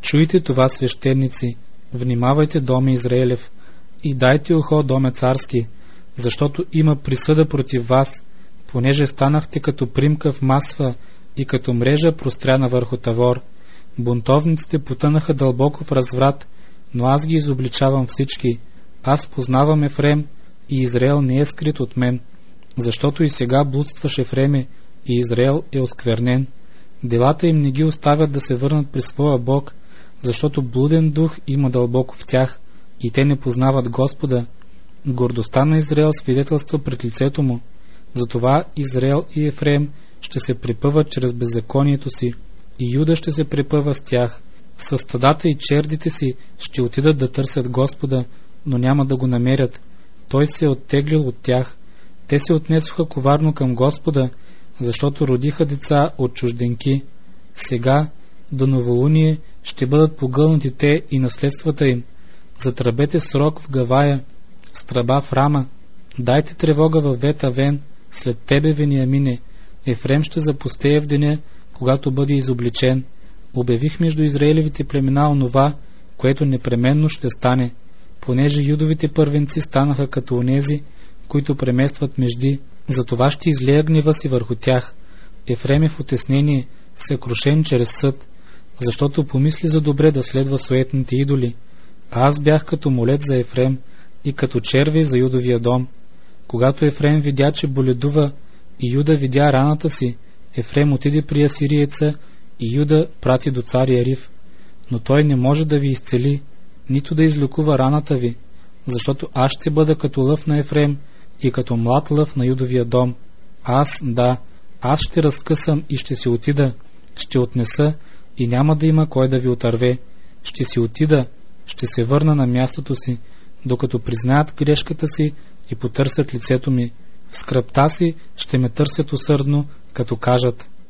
Чуйте това, свещеници, внимавайте, доме Израелев, и дайте ухо, доме царски, защото има присъда против вас, понеже станахте като примка в масва и като мрежа простряна върху Тавор. Бунтовниците потънаха дълбоко в разврат, но аз ги изобличавам всички. Аз познавам Ефрем и Израел не е скрит от мен, защото и сега блудстваш Ефреме и Израел е осквернен. Делата им не ги оставят да се върнат при своя Бог, защото блуден дух има дълбоко в тях и те не познават Господа. Гордостта на Израел свидетелства пред лицето му. Затова Израел и Ефрем ще се припъват чрез беззаконието си и Юда ще се припъва с тях. Със стадата и чердите си ще отидат да търсят Господа, но няма да го намерят. Той се е оттеглил от тях. Те се отнесоха коварно към Господа, защото родиха деца от чужденки. Сега, до новолуние, ще бъдат погълнати те и наследствата им. Затръбете срок в Гавая, с тръба в Рама. Дайте тревога във Вет-Авен, след тебе, Вениамине. Ефрем ще запустее в деня, когато бъде изобличен. Обявих между Израилевите племена онова, което непременно ще стане, понеже юдовите първенци станаха като онези, които преместват межди. Затова ще излея гнева си върху тях. Ефрем е в утеснение, съкрушен чрез съд, защото помисли за добре да следва суетните идоли. А аз бях като молец за Ефрем и като черви за Юдовия дом. Когато Ефрем видя, че боледува, и Юда видя раната си, Ефрем отиде при асириеца и Юда прати до цар Ярив. Но той не може да ви изцели, нито да излекува раната ви, защото аз ще бъда като лъв на Ефрем и като млад лъв на Юдовия дом. Аз ще разкъсам и ще си отида, ще отнеса и няма да има кой да ви отърве. Ще си отида, ще се върна на мястото си, докато признаят грешката си и потърсят лицето ми. В скръбта си ще ме търсят усърдно, като кажат: